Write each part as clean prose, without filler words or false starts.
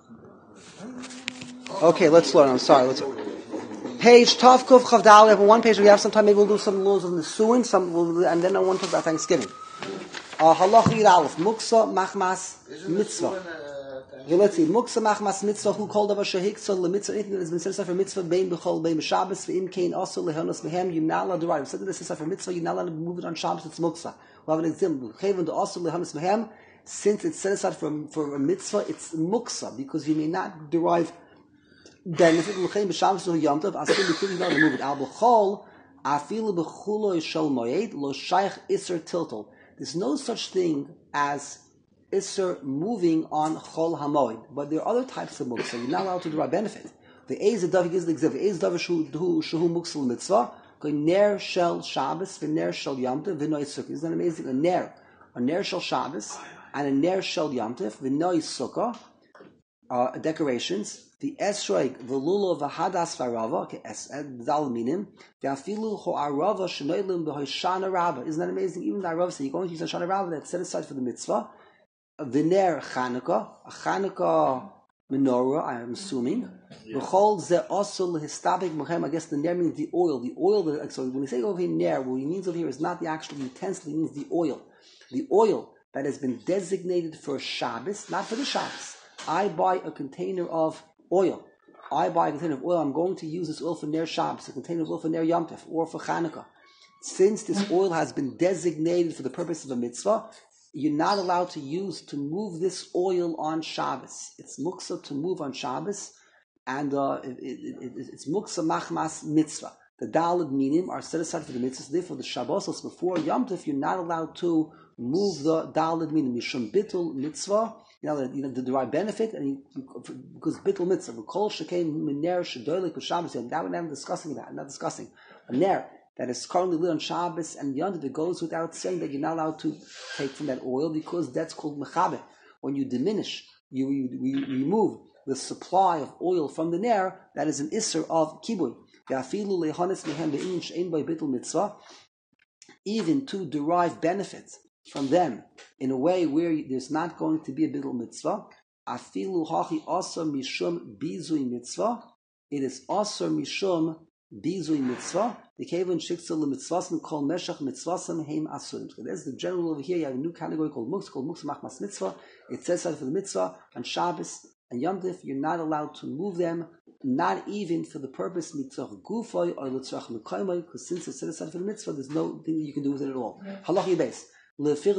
Okay, let's learn. I'm sorry. Page Tavkuf Chavdal. We have one page. We have some time. Maybe we'll do some laws of the Suin. And then I want to talk about Thanksgiving. Halach Yid Aleph. Muksa Machmas Mitzvah. Okay, let's see. Muksa Machmas Mitzvah. Who called over Shehiksa LeMitzvah? Anything that has been set aside for Mitzvah. Bein Bechol Bein B'Shabbos. Ve'im Kain Also Lehonos Mehem. You're not allowed to write. If something that's set aside for Mitzvah, you're not allowed to move it on Shabbos. It's Muksa. We'll have an example. Chayvon to Also Lehonos Mehem. Since it's set aside for a Mitzvah, it's Muksa because you may not derive benefit l'chein b'shabbos or yom tov. Asking the kids not to move it. Al b'chol afilu b'chulo shel moed lo shaykh iser tiltal. There's no such thing as iser moving on chol hamoed, but there are other types of muksa. You're not allowed to derive benefit. The eiz davar gives the example. Eiz davar shehu muksa l'mitzvah. Ner shel Shabbos v'ner shel yom tov v'noy sukkah. Isn't that amazing? A ner shel Shabbos and a ner shel yom tov v'noy sukkah. Decorations. The esroig v'lulo v'hadas v'arava zal minim v'afilu ho'arava shenoilim b'hoshana rabba. Isn't that amazing? Even the arava says you're going to use a shana rabba that's set aside for the mitzvah. V'ner Chanukah menorah. I am assuming. V'chol ze also lehistabik mechem. I guess the ner means the oil. The oil. So when we say over here ner, what he means over here is not the actual utensil. He means the oil. The oil that has been designated for Shabbos, not for the Shabbos. I buy a container of oil. I'm going to use this oil for Ner Shabbos, a container of oil for Ner Yom Tov, or for Chanukah. Since this oil has been designated for the purpose of a mitzvah, you're not allowed to move this oil on Shabbos. It's muksa to move on Shabbos, and it's muksa machmas mitzvah. The daled minim are set aside for the mitzvahs. Therefore, the Shabbosos before Yom Tov, you're not allowed to move the daled minim. Mishum bitul mitzvah. To derive benefit, and because bittul mitzvah, kol shekaim ner shedolik b'Shabbos. That we're not discussing that. I'm not discussing a ner that is currently lit on Shabbos and Yom Tov. It goes without saying that you're not allowed to take from that oil because that's called mechabe. When you diminish, you remove the supply of oil from the ner. That is an isser of kibui. Even to derive benefits from them in a way where there's not going to be a bittul mitzvah. Afilu hachi asar mishum bizui mitzvah. It is asar mishum bizui mitzvah. The kevin shiksa lemitzvasim kol meshach mitzvasim heim asurim. So there's the general over here. You have a new category called muksa machmas mitzvah. It says that for the mitzvah on Shabbos and Yom Tov, you're not allowed to move them, not even for the purpose mitzvah gufoy or litzrach mekaymay, because since it's set aside for the mitzvah, there's no thing that you can do with it at all. Halachi base. Therefore,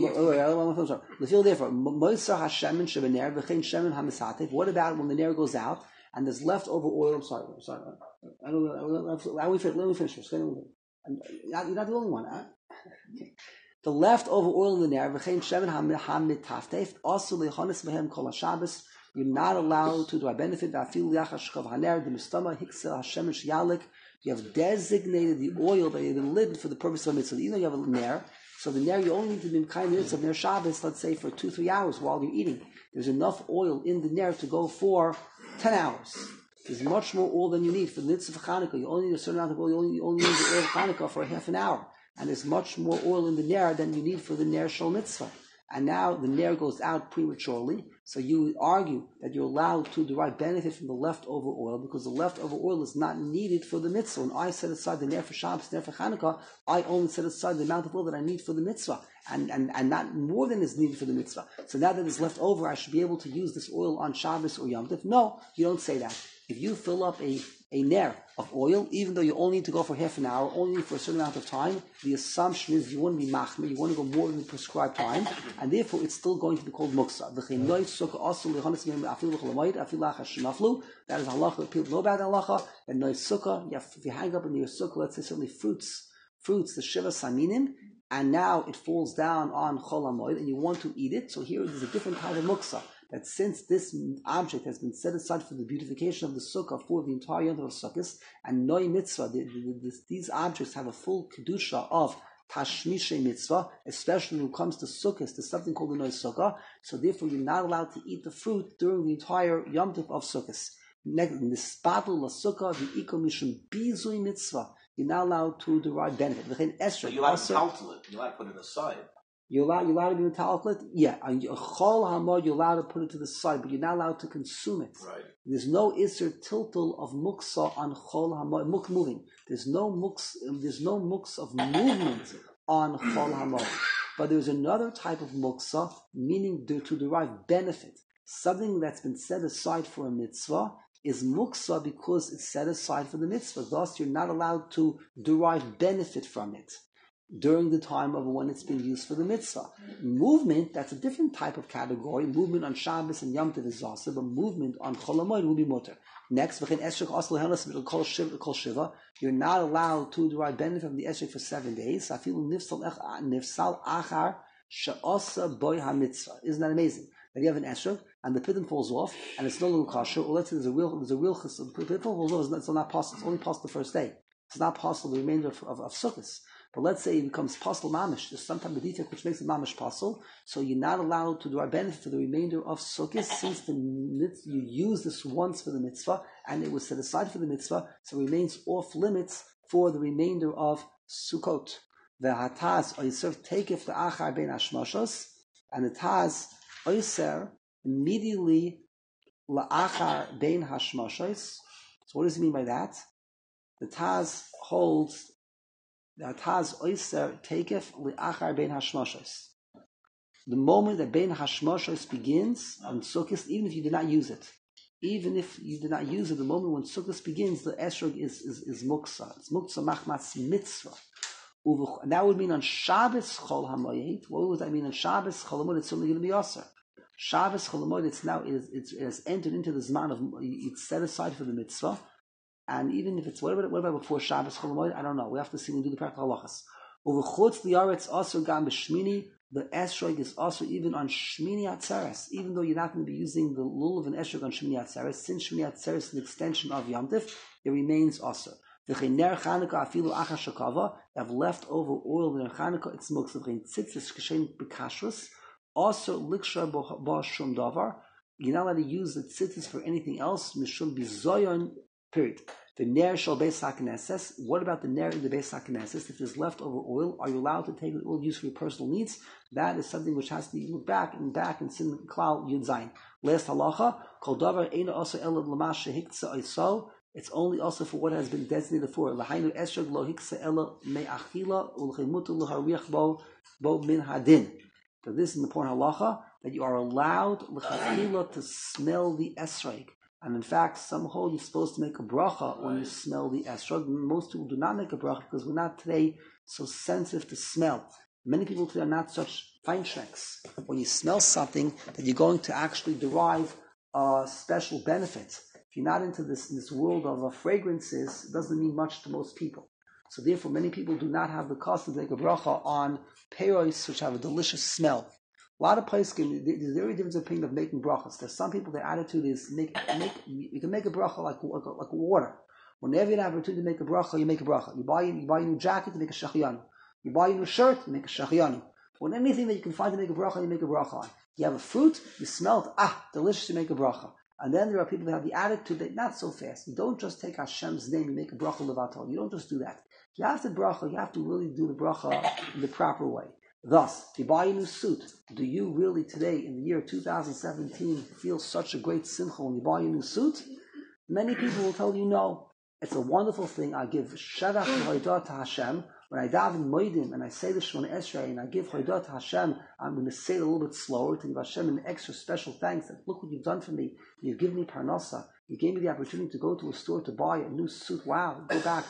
Moisar Hashemin Shebener v'chein Shemin Hamisatev. What about when the ner goes out and there's leftover oil? I'm sorry. Let me finish this. You're not the only one. Huh? Okay. The leftover oil in the ner v'chein Shemin Hamitaftev also lechonis mehem kol haShabbos. You're not allowed to do a benefit. V'afil yachash chav haner demistama hiksel Hashemin sheyalik. You have designated the oil that you've been lit for the purpose of mitzvah. You know you have a ner. So the ner, you only need to be kind minutes of ner Shabbos, let's say for 2-3 hours while you're eating. There's enough oil in the ner to go for 10 hours. There's much more oil than you need for the mitzvah of Chanukah. You only need a certain amount of oil. You only need the oil of Chanukah for half an hour. And there's much more oil in the ner than you need for the ner shel mitzvah. And now the ner goes out prematurely. So you would argue that you're allowed to derive benefit from the leftover oil because the leftover oil is not needed for the mitzvah. When I set aside the ner for Shabbos, ner for Chanukah, I only set aside the amount of oil that I need for the mitzvah. And not more than is needed for the mitzvah. So now that it's left over, I should be able to use this oil on Shabbos or Yom Tov. No, you don't say that. If you fill up a ner of oil, even though you only need to go for half an hour, only for a certain amount of time, the assumption is you want to be machmir, you want to go more than the prescribed time, and therefore it's still going to be called muksa. That is halacha. People know about halacha. And no sukkah, if you hang up in your sukkah, let's say certainly fruits, the shiva saminim, and now it falls down on chol hamoed, and you want to eat it. So here there's a different type of muksa. That since this object has been set aside for the beautification of the sukkah for the entire Yom Tov of Sukkot, and Noi Mitzvah, these objects have a full kedusha of Tashmishay Mitzvah, especially when it comes to Sukkot, there's something called the Noi Sukkah, so therefore you're not allowed to eat the fruit during the entire Yom Tov of Sukkot. Nispatul la Sukkah, the Iko Mishum Bizui Mitzvah, you're not allowed to derive benefit. So you like to cultivate, you like to put it aside. You're allowed to be metallic. Yeah, on chol hamod, you're allowed to put it to the side, but you're not allowed to consume it. Right. There's no iser tiltul of muksa on chol hamod, muk moving. There's no muks of movement on chol hamod. But there's another type of muksa, meaning to derive benefit. Something that's been set aside for a mitzvah is muksa because it's set aside for the mitzvah. Thus, you're not allowed to derive benefit from it during the time of when it's been used for the mitzvah. Movement, that's a different type of category. Movement on Shabbos and Yom Tov is also, but movement on Chol HaMoed will be mutter. Next, kol shiva, you're not allowed to derive benefit from the esrog for 7 days. Nifsal achar she'osa boy ha-mitzvah. Isn't that amazing? That you have an esrog and the pidyon falls off and it's no longer kosher, or let's say there's a real the pidyon falls off, it's not possible. It's only possible the first day. It's not possible the remainder of Sukkot. But let's say it becomes possible mamish. There's some type of defect which makes it mamish possible. So you're not allowed to derive benefit for the remainder of Sukkot since you use this once for the mitzvah and it was set aside for the mitzvah, so it remains off limits for the remainder of Sukkot. The hataz oiser takef the achar ben hashmashos, and the taz oiser immediately la'achar ben hashmashos. So what does it mean by that? The taz holds the moment that bein hashmashos begins on Sukkot, even if you did not use it, the moment when Sukkot begins, the esrog is muksa. It's muksa machmas mitzvah. And that would mean on Shabbos chol hamoed. What would that mean on Shabbos chol hamoed? It's certainly going to be aser. Shabbos chol hamoed. It has entered into the zman of it's set aside for the mitzvah. And even if it's what about before Shabbos Chol HaMoed? I don't know. We have to see and do the practical halachas. Over chutz liaretz also gam b'shmini. The esrog is also even on Shmini Atzeres, even though you're not going to be using the lulav of an esrog on Shmini Atzeres. Since Shmini Atzeres is an extension of Yom Tif, it remains also. V'chener Chanukah afilu achar shakava. Have leftover oil in Chanukah. It's muksa. V'chein tzitzis k'shein b'kashrus. Also liksha bo shum davar. You're not allowed to use the tzitzis for anything else. Mishum bizoyon. Period. The ner shall beis hakneses. What about the ner in the beis hakneses? If there's leftover oil, are you allowed to take the oil used for your personal needs? That is something which has to be looked back and sin klal yud zayin. Last halacha, kol davar eina also elad lamash shehiktza oiso. It's only also for what has been designated for. Lahainu esrog lo hiksa ela me'achila ulchemutu l'hariach bo min hadin. So this is an important halacha that you are allowed l'chachila to smell the esrog. And in fact, some hold you're supposed to make a bracha when you smell the esrog. Most people do not make a bracha because we're not today so sensitive to smell. Many people today are not such feinschmecks. When you smell something, that you're going to actually derive special benefits. If you're not into this world of fragrances, it doesn't mean much to most people. So therefore, many people do not have the custom to make a bracha on peiros which have a delicious smell. A lot of places, there's very different opinion of making brachas. There's some people, their attitude is you can make a bracha like water. Whenever you have an opportunity to make a bracha, you make a bracha. You buy a new jacket, you make a shachiyanu. You buy a new shirt, you make a shachiyanu. When anything that you can find to make a bracha, you make a bracha on. You have a fruit, you smell it, delicious, you make a bracha. And then there are people that have the attitude that not so fast. You don't just take Hashem's name and make a bracha levato. You don't just do that. You have to bracha, you have to really do the bracha in the proper way. Thus, if you buy a new suit, do you really today, in the year 2017, feel such a great simcha when you buy a new suit? Many people will tell you no. It's a wonderful thing. I give shevach v'hodah to Hashem. When I daven moedim and I say the Shemona Esrei and I give hodah to Hashem, I'm going to say it a little bit slower to give Hashem an extra special thanks. That look what you've done for me. You've given me parnasa. You gave me the opportunity to go to a store to buy a new suit. Wow.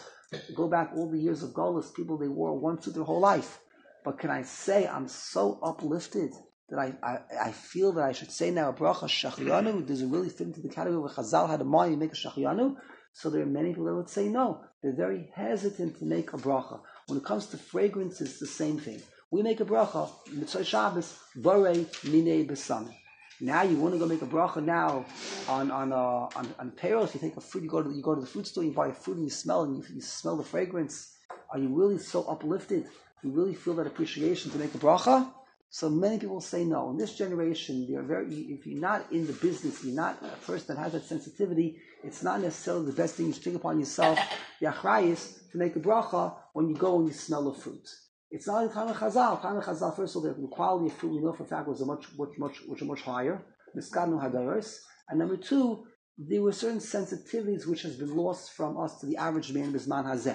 Go back all the years of Golis. People, they wore one suit their whole life. But can I say I'm so uplifted that I feel that I should say now a bracha shachiyanu? Does it really fit into the category where Chazal had a mind, you make a shachiyanu? So there are many people that would say no. They're very hesitant to make a bracha. When it comes to fragrance, it's the same thing. We make a bracha, Mitzvah Shabbos, Varei Minei Besam. Now you want to go make a bracha now on peiros. You take a fruit, you go to the fruit store, you buy a fruit and you smell the fragrance. Are you really so uplifted? You really feel that appreciation to make a bracha? So many people say no. In this generation, if you're not in the business, you're not a person that has that sensitivity, it's not necessarily the best thing you should take upon yourself, the achrayus, to make a bracha when you go and you smell the fruit. It's not in time of Chazal. Time of Chazal, first of all, the quality of food we know for a fact was much higher. Miskadnu hadaros. And number two, there were certain sensitivities which has been lost from us to the average man Bisman Hazeh.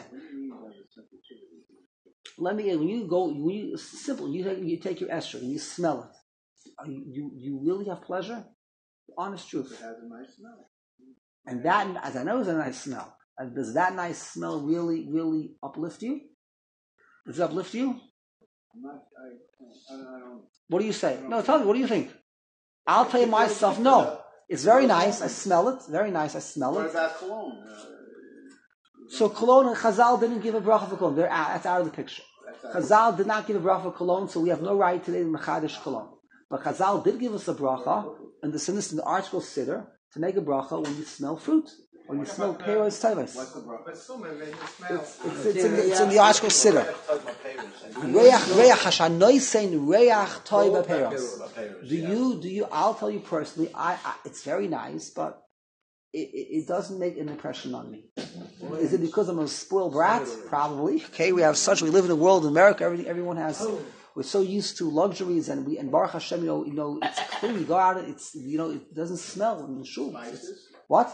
When you simple, you take your estrogen and you smell it. You really have pleasure? Honest truth. It has a nice smell. And that, as I know, is a nice smell. Does that nice smell really uplift you? Does it uplift you? I don't. What do you say? No, tell me, what do you think? I'll tell you myself, no. It's very nice, I smell it. Very nice, I smell it. What about cologne? So cologne and Chazal didn't give a bracha for cologne. That's out of the picture. Chazal did not give a bracha for cologne, so we have no right today to mechadish cologne. But Chazal did give us a bracha, and this in the article siddur, to make a bracha when you smell fruit. When you smell peros tayvas. What's the bracha? It's in the article siddur. Reach hashanoisen reach toiva peros. Do you? I'll tell you personally. It's very nice, but it doesn't make an impression on me. Is it because I'm a spoiled brat? Probably. Okay, we live in a world in America. Everyone has. We're so used to luxuries, and Baruch Hashem, it's clean. You go out, it doesn't smell in the shul. What?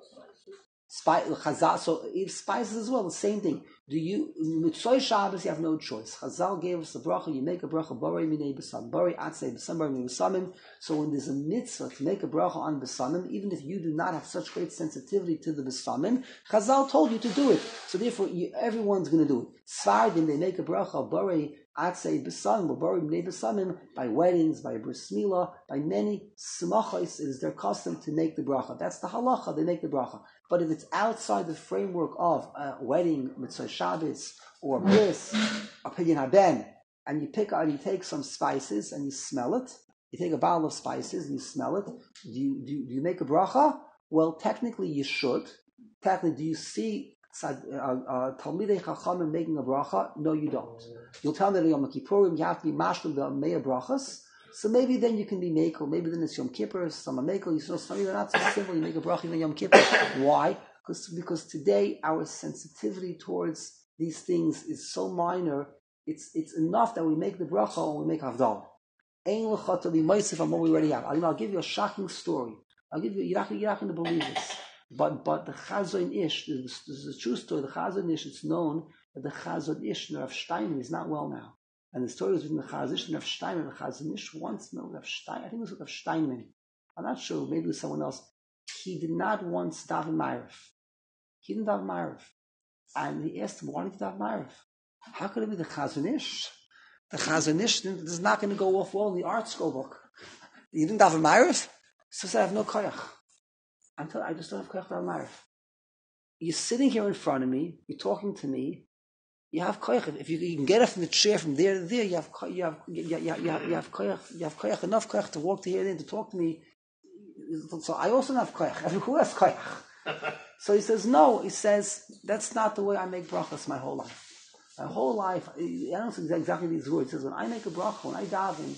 Chazal. So if spices as well, the same thing. Mitzvah Shabbos, you have no choice. Chazal gave us a bracha. You make a bracha borei minei b'samim, borei atzei b'samim, borei minei b'samim. So when there's a mitzvah to make a bracha on b'samim, even if you do not have such great sensitivity to the b'samim, Chazal told you to do it. So therefore, everyone's going to do it. Sfardim, they make a bracha borei atzei b'samim, or borei minei b'samim, by weddings, by bris milah, by many simachos. It is their custom to make the bracha. That's the halacha. They make the bracha. But if it's outside the framework of a wedding, mitzvah Shabbos, or bris, or pidyon haben, and you take some spices and you smell it, you take a bottle of spices and you smell it, do you make a bracha? Well, technically you should. Technically, do you see Talmidei Chachamim making a bracha? No, you don't. You'll tell me that Yom Kippurim you have to be mashlim the Meir brachas. So maybe then you can be Mekel. Maybe then it's Yom Kippur, some are Mekel. Some are not so simple. You make a bracha even Yom Kippur. Why? Because today our sensitivity towards these things is so minor. It's enough that we make the bracha and we make havdalah. Ein l'cha to be meisif on what we already have. I'll give you a shocking story. I'll give you. You're not going to believe this. But the Chazon Ish, this is a true story. The Chazon Ish, it's known that the Chazon Ish, Rav Steiner, is not well now. And the story was written in the Chazon Ish, Rav Steiner, the Chazon Ish once met Rav Steiner. I think it was Rav Steinman. I'm not sure. Maybe it was someone else. He did not once daven Ma'ariv. He didn't daven Ma'ariv. And he asked him, why did you daven Ma'ariv? How could it be the Chazon Ish? The Chazon Ish is not going to go off well in the art school book. You didn't daven Ma'ariv? So he said, I have no koyach. I just don't have koyach to daven Ma'ariv. You're sitting here in front of me. You're talking to me. You have koyach. If you can get up from the chair from there to there, you have koyach. You have koyach, enough koyach to walk to here and to talk to me. So I also don't have koyach. Who has koyach? So he says, no. He says, that's not the way I make brachas my whole life. My whole life, I don't say exactly these words. He says, when I make a bracha, when I daven,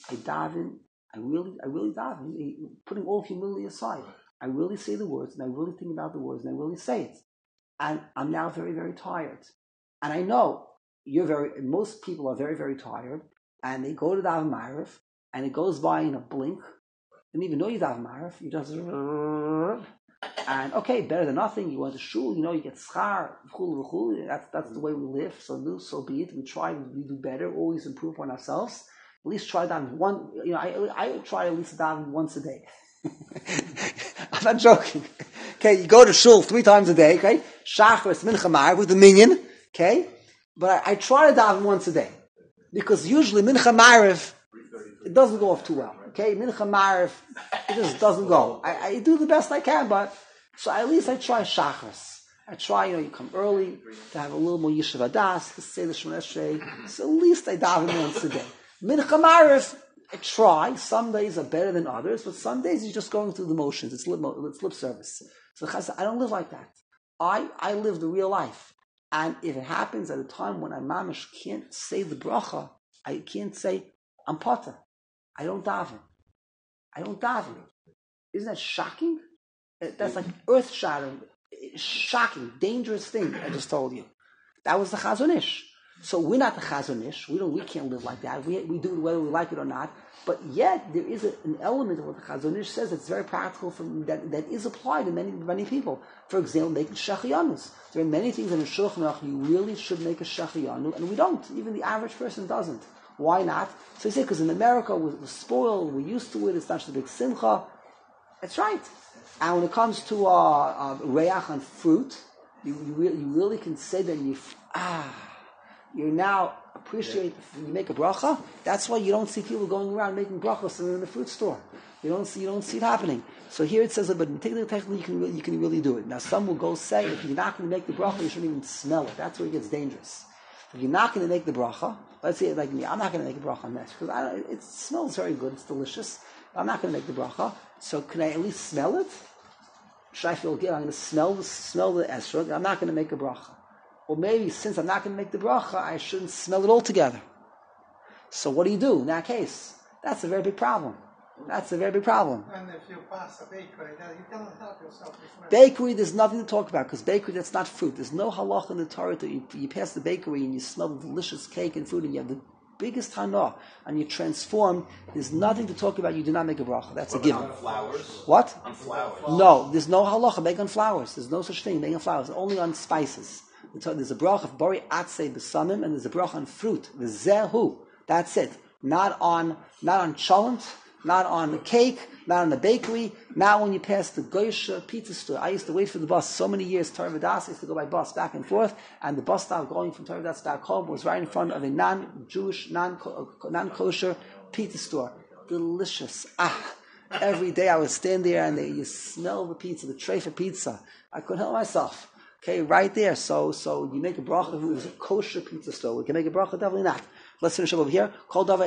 I really daven, putting all humility aside. I really say the words, and I really think about the words, and I really say it. And I'm now very, very tired. And I know most people are very, very tired, and they go to daven Ma'ariv, and it goes by in a blink. Didn't even know you daven Ma'ariv. You just, and okay, better than nothing. You went to shul, you get schar, that's the way we live. So be it. We do better, always improve on ourselves. At least try daven one. I try at least daven once a day. I'm not joking. Okay, you go to shul 3 times a day. Okay, Shachris, Mincha, Ma'ariv with the minyan. Okay, but I try to daven once a day because usually Mincha Ma'ariv it doesn't go off too well. Okay, Mincha Ma'ariv it just doesn't go. I do the best I can, but so at least I try Shachris. I try, you come early to have a little more Yeshiva Das, to say the Shemona Esrei. So at least I daven once a day. Mincha Ma'ariv, I try. Some days are better than others, but some days you're just going through the motions. It's lip service. So I don't live like that. I live the real life. And if it happens at a time when I mamish can't say the bracha, I can't say, I'm potter. I don't daven. Isn't that shocking? That's like earth-shattering, shocking, dangerous thing I just told you. That was the Chazon Ish. So we're not the Chazon Ish. We can't live like that. We do it whether we like it or not. But yet there is an element of what the Chazon Ish says that's very practical that is applied to many people. For example, making shachiyanus. There are many things in the Shulchan Aruch you really should make a shachiyanu, and we don't. Even the average person doesn't. Why not? So he said, because in America we're spoiled, we're used to it, it's not such a big simcha. That's right. And when it comes to reach on fruit, you really can say that you now appreciate when you make a bracha. That's why you don't see people going around making brachas in the fruit store. You don't see it happening. So here it says that, but technically you can really do it. Now some will go say if you're not going to make the bracha, you shouldn't even smell it. That's where it gets dangerous. If you're not going to make the bracha, let's say like me, I'm not going to make a bracha on this because it smells very good, it's delicious. I'm not going to make the bracha. So can I at least smell it? Should I feel good? I'm going to smell the esrog. I'm not going to make a bracha. Or maybe since I'm not going to make the bracha, I shouldn't smell it altogether. So what do you do in that case? That's a very big problem. And if you pass a bakery, you cannot help yourself. Bakery, there's nothing to talk about because bakery, that's not fruit. There's no halach in the Torah that you pass the bakery and you smell the delicious cake and fruit and you have the biggest hana and you transform. There's nothing to talk about. You do not make a bracha. That's a given. On flowers? What? On flowers? No, there's no halacha make on flowers. There's no such thing. Make on flowers. Only on spices. There's a bracha of bori atzei besamim and there's a bracha on fruit. The zehu. That's it. Not on cholent, not on the cake, not on the bakery. Now when you pass the Goyish pizza store, I used to wait for the bus so many years. Torah Vodaas, I used to go by bus back and forth, and the bus stop going from Torah Vodaas back home was right in front of a non-Jewish, non-kosher pizza store. Delicious. Every day I would stand there and you smell the pizza, the tray for pizza. I couldn't help myself. Okay, right there. So you make a bracha. If it was a kosher pizza store, we can make a bracha. Definitely not. Let's finish up over here. Kol davar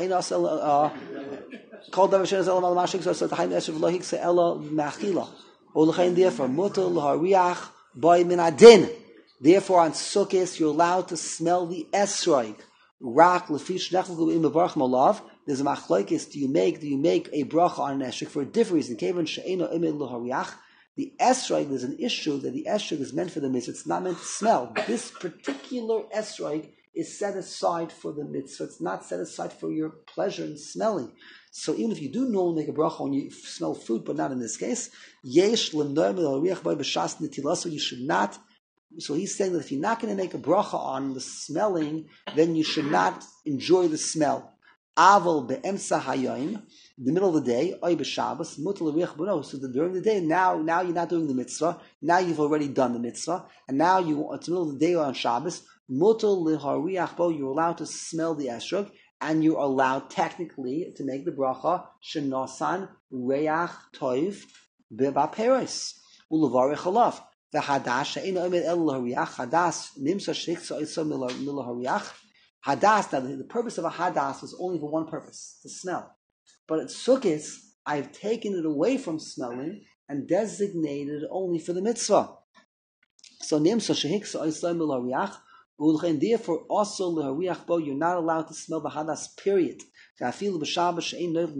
she'en asel al mashik so the haim eshev lo hikse ela machila. Olchein therefore mutal lahariach by min adin. Therefore on Sukkot you're allowed to smell the esrog. Rak lefish nechlu im bevarch malav. There's a machlokes. Do you make a bracha on an esrog for a different reason? Kevan she'eno imid lahariach. The esrog, there's an issue that the esrog is meant for the mitzvah. It's not meant to smell. This particular esrog is set aside for the mitzvah. It's not set aside for your pleasure in smelling. So even if you do normally make a bracha when you smell food, but not in this case, yesh so you should not. So he's saying that if you're not going to make a bracha on the smelling, then you should not enjoy the smell. Aval be'emsa hayom, the middle of the day, oy b'Shabbos, mutal l'riach bono. So during the day, now you're not doing the mitzvah. Now you've already done the mitzvah, and now it's the middle of the day on Shabbos. Mutal l'hariach bo. You're allowed to smell the esrog, and you're allowed technically to make the bracha shenosan reach toiv be'baperos ulevarich alav. The hadash she'eino omed el l'hariach hadas nimsa sheichsa oiso mil'hariach. Hadas, now the purpose of a hadas is only for one purpose, to smell. But at Sukkot, I've taken it away from smelling and designated it only for the mitzvah. So nimsa shehiksa oiso mil'hariach. Therefore, also l'hariach bo, you're not allowed to smell the hadas. Period. Then he goes on to see on the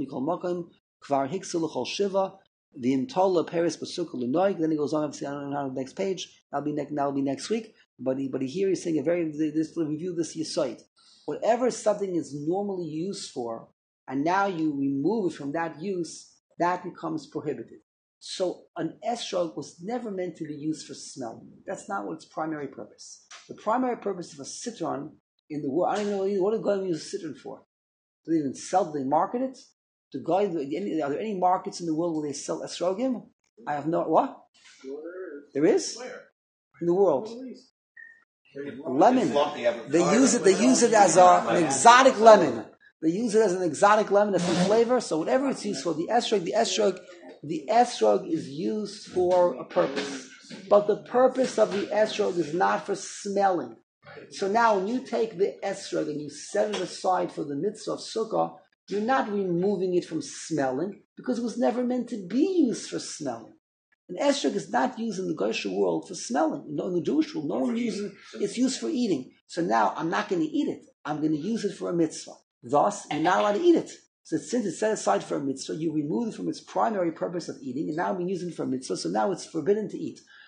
next page. That'll be next week. But here he's saying review this yisoid. Whatever something is normally used for, and now you remove it from that use, that becomes prohibited. So an esrog was never meant to be used for smelling. That's not what its primary purpose. The primary purpose of a citron in the world, I don't even know what a guy use a citron for. Do they even sell? Do they market it? Are there any markets in the world where they sell esrogim? I have no. What? There is. Where? In the world. Lemon. They use it as an exotic lemon. They use it as an exotic lemon, a different flavor. So whatever it's used for, the esrog is used for a purpose. But the purpose of the esrog is not for smelling. So now when you take the esrog and you set it aside for the mitzvah of sukkah, you're not removing it from smelling because it was never meant to be used for smelling. An esrog is not used in the Goyish world for smelling. In the Jewish world, no one uses it. It's used for eating. So now I'm not going to eat it. I'm going to use it for a mitzvah. Thus, you're not allowed to eat it. So since it's set aside for a mitzvah, you remove it from its primary purpose of eating, and now we're using it for a mitzvah, so now it's forbidden to eat.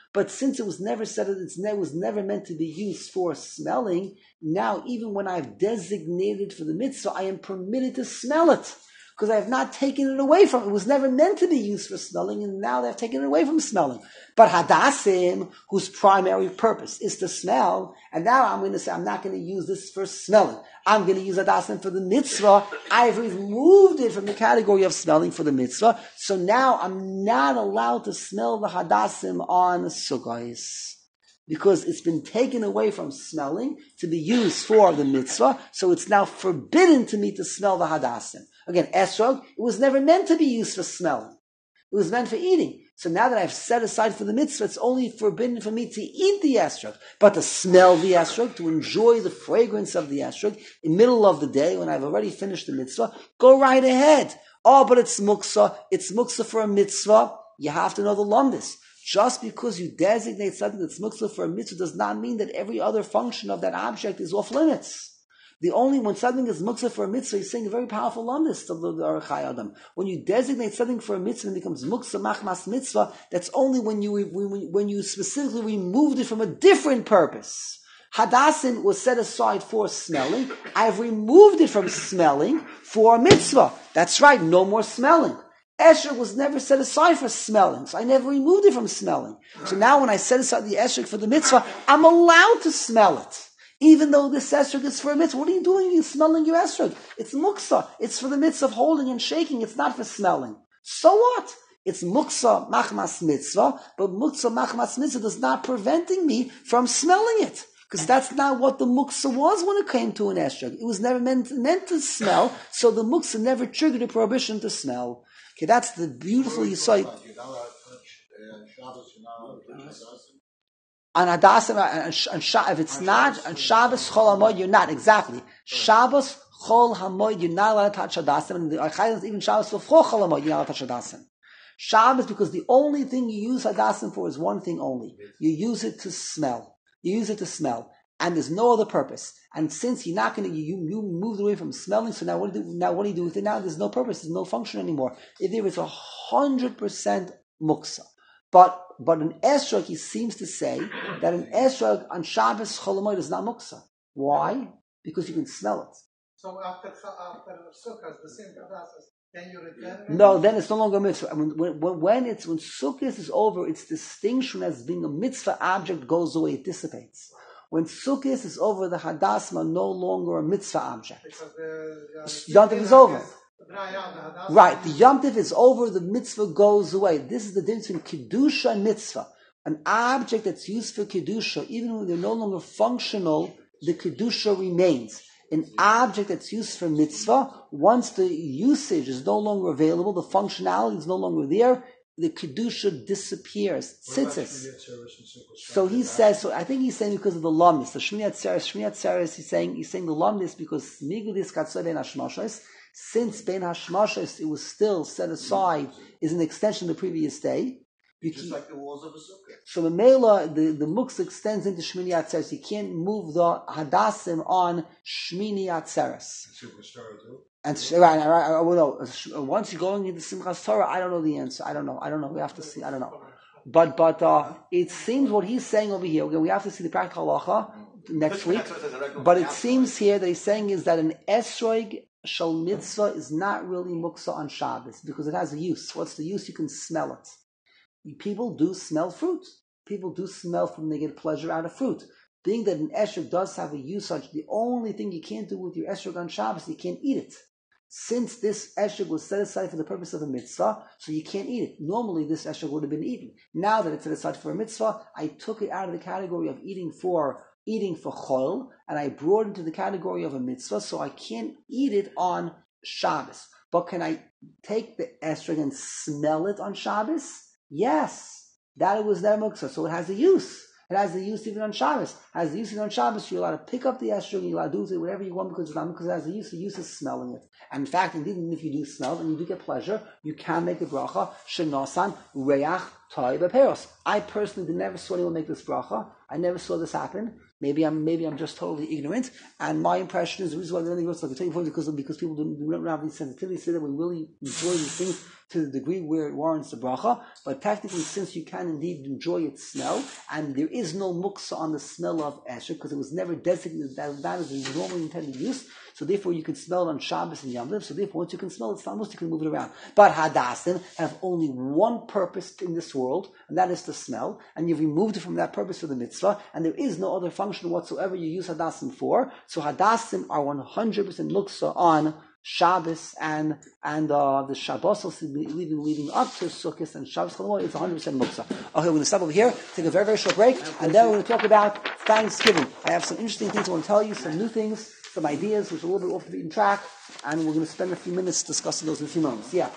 But since it was never said that it was never meant to be used for smelling, now even when I've designated for the mitzvah, I am permitted to smell it. Because I have not taken it away from it. It was never meant to be used for smelling, and now they've taken it away from smelling. But hadassim, whose primary purpose is to smell, and now I'm going to say, I'm not going to use this for smelling. I'm going to use hadassim for the mitzvah. I've removed it from the category of smelling for the mitzvah. So now I'm not allowed to smell the hadassim on sukkahs. Because it's been taken away from smelling to be used for the mitzvah, so it's now forbidden to me to smell the hadassim. Again, esrog, it was never meant to be used for smelling. It was meant for eating. So now that I've set aside for the mitzvah, it's only forbidden for me to eat the esrog. But to smell the esrog, to enjoy the fragrance of the esrog, in the middle of the day, when I've already finished the mitzvah, go right ahead. Oh, but it's muksa for a mitzvah. You have to know the lumdis. Just because you designate something that's muksa for a mitzvah does not mean that every other function of that object is off limits. The only when something is muksa for a mitzvah, you're saying a very powerful lumdis of the Arachai Adam. When you designate something for a mitzvah and it becomes muksa machmas mitzvah, that's only when you specifically removed it from a different purpose. Hadassin was set aside for smelling. I've removed it from smelling for a mitzvah. That's right, no more smelling. Esrog was never set aside for smelling, so I never removed it from smelling. So now when I set aside the esrog for the mitzvah, I'm allowed to smell it. Even though this esrog is for a mitzvah. What are you doing? You're smelling your esrog. It's muksa. It's for the mitzvah of holding and shaking. It's not for smelling. So what? It's muksa machmas mitzvah, but muksa machmas mitzvah does not preventing me from smelling it. Because that's not what the muksa was when it came to an esrog. It was never meant to smell, so the muksa never triggered a prohibition to smell. Okay, that's the beautiful Yisai. On Hadassim, if it's not, on Shabbos Chol HaMoed, you're not, exactly. Shabbos Chol HaMoed, you're not allowed to touch Hadassim, and the Archayim, even Shabbos before Chol HaMoed, you're not allowed to touch Hadassim. Shabbos, because the only thing you use Hadassim for is one thing only. You use it to smell. You use it to smell. And there's no other purpose. And since you're not going to, you moved away from smelling, so now what do you do with it? Now there's no purpose, there's no function anymore. If there is 100% muksa. But an esrog, he seems to say that an esrog on Shabbos Chol HaMoed is not muksa. Why? Because you can smell it. So after Sukkot, the same process, then you return? No, then it's no longer a mitzvah. When Sukkot is over, its distinction as being a mitzvah object goes away, it dissipates. When Sukkot is over, the Hadassim are no longer a mitzvah object. Because the Yom Tov is over. Right, the Yom Tov is over, the mitzvah goes away. This is the difference between Kedusha and mitzvah. An object that's used for Kedusha, even when they're no longer functional, the Kedusha remains. An object that's used for mitzvah, once the usage is no longer available, the functionality is no longer there, the Kedusha disappears. Tzitzis. So he says, I think he's saying because of the Lamis, the Shmini Atzeres, he's saying the Lamis because Migudis Katzoi Ben Hashmashos, since Ben Hashmashos, it was still set aside, is an extension of the previous day. Just like the walls of a sukkah. So the Mela, the Muksa extends into Shmini Atzeres. You can't move the Hadassim on Shmini Atzeres. And once you're going into Simchas Torah, I don't know the answer. I don't know. We have to see. I don't know. But it seems what he's saying over here. Okay, we have to see the practical halacha next week. But it seems here that he's saying is that an esrog shal mitzvah is not really muksa on Shabbos because it has a use. What's the use? You can smell it. People do smell fruit. People do smell fruit and they get pleasure out of fruit. Being that an esrog does have a usage, the only thing you can't do with your esrog on Shabbos, you can't eat it. Since this esrog was set aside for the purpose of a mitzvah, so you can't eat it. Normally this esrog would have been eaten. Now that it's set aside for a mitzvah, I took it out of the category of eating for chol, and I brought it into the category of a mitzvah, so I can't eat it on Shabbos. But can I take the esrog and smell it on Shabbos? Yes. That was their muksa, so it has a use. It has the use even on Shabbos. It has the use even on Shabbos. You're allowed to pick up the esrog, you're allowed to do whatever you want because it has the use. The use is smelling it. And in fact, indeed, even if you do smell and you do get pleasure, you can make the bracha, shenosan reach toy beperos. I personally never saw anyone make this bracha. I never saw this happen. Maybe I'm just totally ignorant. And my impression is the reason why the only works like I tell you because people don't have these sensitivities, so that we really enjoy these things to the degree where it warrants the bracha, but technically, since you can indeed enjoy its smell, and there is no muksa on the smell of esher, because it was never designated that is the normally intended use, so therefore you can smell it on Shabbos and Yom Tov, so therefore once you can smell it, you can move it around. But hadassim have only one purpose in this world, and that is to smell, and you've removed it from that purpose for the mitzvah, and there is no other function whatsoever you use hadassim for, so hadassim are 100% muksa on Shabbos and the Shabbos leading up to Sukkot and Shabbos Chol is 100% muksa. Okay, we're going to stop over here, take a very, very short break, and then we're going to talk about Thanksgiving. I have some interesting things I want to tell you, some new things, some ideas which are a little bit off the beaten track, and we're going to spend a few minutes discussing those in a few moments. Yeah.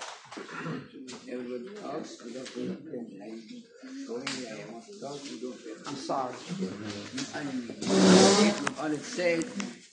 I'm sorry.